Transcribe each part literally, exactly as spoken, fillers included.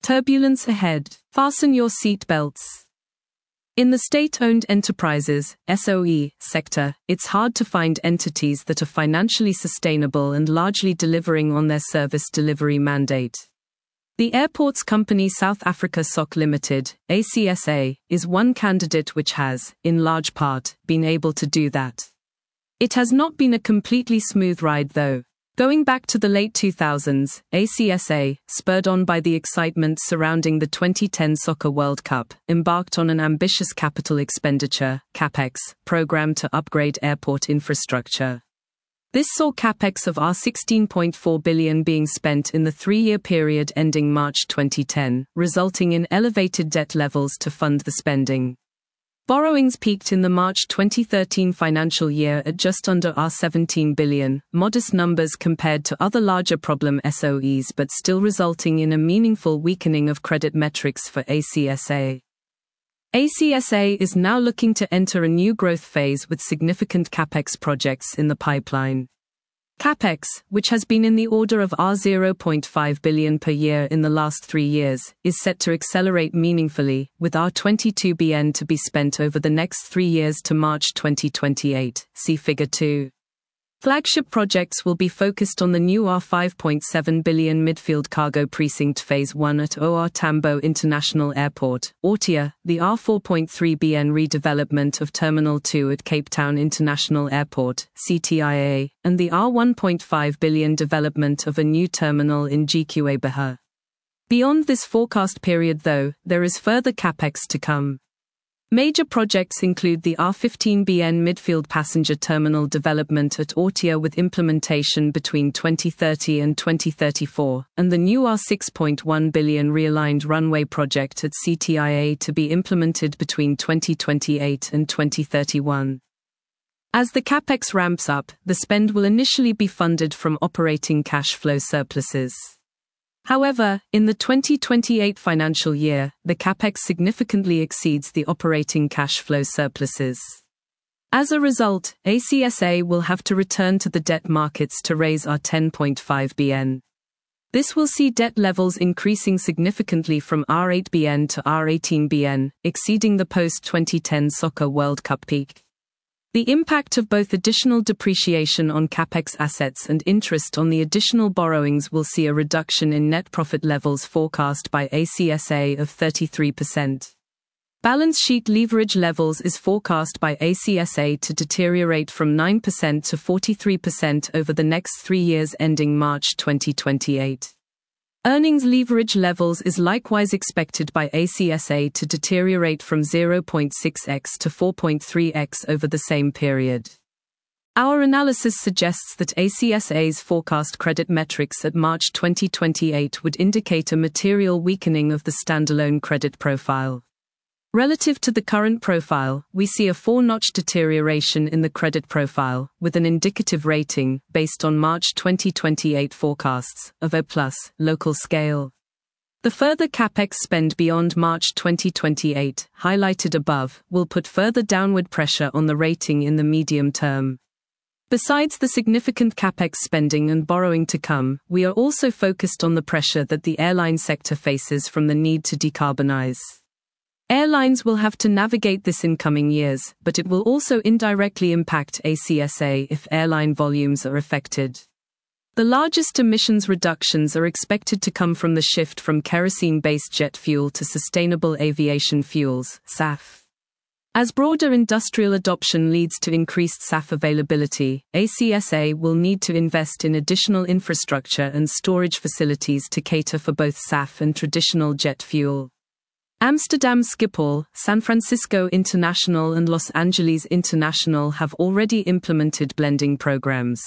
Turbulence ahead. Fasten your seatbelts. In the state-owned enterprises (S O E) sector, it's hard to find entities that are financially sustainable and largely delivering on their service delivery mandate. The airports company South Africa S O C Limited, A C S A, is one candidate which has, in large part, been able to do that. It has not been a completely smooth ride though. Going back to the late two thousands, A C S A, spurred on by the excitement surrounding the twenty ten Soccer World Cup, embarked on an ambitious capital expenditure (CapEx) program to upgrade airport infrastructure. This saw CapEx of sixteen point four billion dollars being spent in the three-year period ending March twenty ten, resulting in elevated debt levels to fund the spending. Borrowings peaked in the March twenty thirteen financial year at just under seventeen billion dollars, modest numbers compared to other larger problem S O Es but still resulting in a meaningful weakening of credit metrics for A C S A. A C S A is now looking to enter a new growth phase with significant CapEx projects in the pipeline. CapEx, which has been in the order of zero point five billion dollars per year in the last three years, is set to accelerate meaningfully, with twenty-two billion dollars to be spent over the next three years to March twenty twenty-eight, see Figure two. Flagship projects will be focused on the new five point seven billion dollars Midfield Cargo Precinct Phase one at O R Tambo International Airport, ORTIA, the four point three billion dollars redevelopment of Terminal two at Cape Town International Airport, C T I A, and the one point five billion dollars development of a new terminal in G Q A Bahia. Beyond this forecast period though, there is further CapEx to come. Major projects include the fifteen billion dollars Midfield Passenger Terminal development at ORTIA with implementation between twenty thirty and twenty thirty-four, and the new six point one billion dollars realigned runway project at C T I A to be implemented between twenty twenty-eight and twenty thirty-one. As the CapEx ramps up, the spend will initially be funded from operating cash flow surpluses. However, in the twenty twenty-eight financial year, the CapEx significantly exceeds the operating cash flow surpluses. As a result, A C S A will have to return to the debt markets to raise ten point five billion dollars. This will see debt levels increasing significantly from eight billion dollars to eighteen billion dollars, exceeding the post twenty ten Soccer World Cup peak. The impact of both additional depreciation on CapEx assets and interest on the additional borrowings will see a reduction in net profit levels forecast by A C S A of thirty-three percent. Balance sheet leverage levels is forecast by A C S A to deteriorate from nine percent to forty-three percent over the next three years ending March twenty twenty-eight. Earnings leverage levels is likewise expected by A C S A to deteriorate from zero point six x to four point three x over the same period. Our analysis suggests that A C S A's forecast credit metrics at March twenty twenty-eight would indicate a material weakening of the standalone credit profile. Relative to the current profile, we see a four-notch deterioration in the credit profile, with an indicative rating, based on March twenty twenty-eight forecasts, of O plus, local scale. The further CapEx spend beyond March twenty twenty-eight, highlighted above, will put further downward pressure on the rating in the medium term. Besides the significant CapEx spending and borrowing to come, we are also focused on the pressure that the airline sector faces from the need to decarbonize. Airlines will have to navigate this in coming years, but it will also indirectly impact A C S A if airline volumes are affected. The largest emissions reductions are expected to come from the shift from kerosene-based jet fuel to sustainable aviation fuels, S A F. As broader industrial adoption leads to increased S A F availability, A C S A will need to invest in additional infrastructure and storage facilities to cater for both S A F and traditional jet fuel. Amsterdam Schiphol, San Francisco International and Los Angeles International have already implemented blending programs.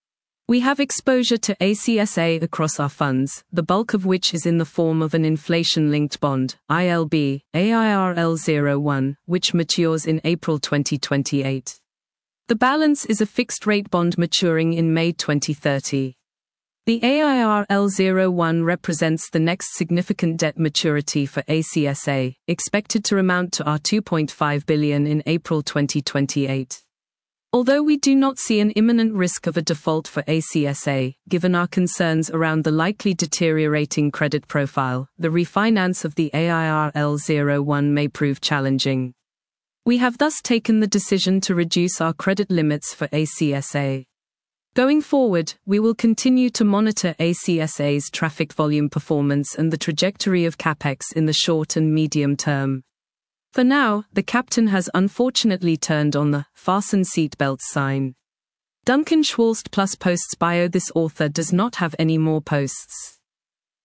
We have exposure to A C S A across our funds, the bulk of which is in the form of an inflation-linked bond, I L B, A I R L zero one, which matures in April twenty twenty-eight. The balance is a fixed-rate bond maturing in May twenty thirty. The A I R L zero one represents the next significant debt maturity for A C S A, expected to amount to two point five billion dollars in April twenty twenty-eight. Although we do not see an imminent risk of a default for A C S A, given our concerns around the likely deteriorating credit profile, the refinance of the A I R L zero one may prove challenging. We have thus taken the decision to reduce our credit limits for A C S A. Going forward, we will continue to monitor A C S A's traffic volume performance and the trajectory of CapEx in the short and medium term. For now, the captain has unfortunately turned on the "fasten seatbelts" sign. Duncan Schwalst plus posts bio. This author does not have any more posts.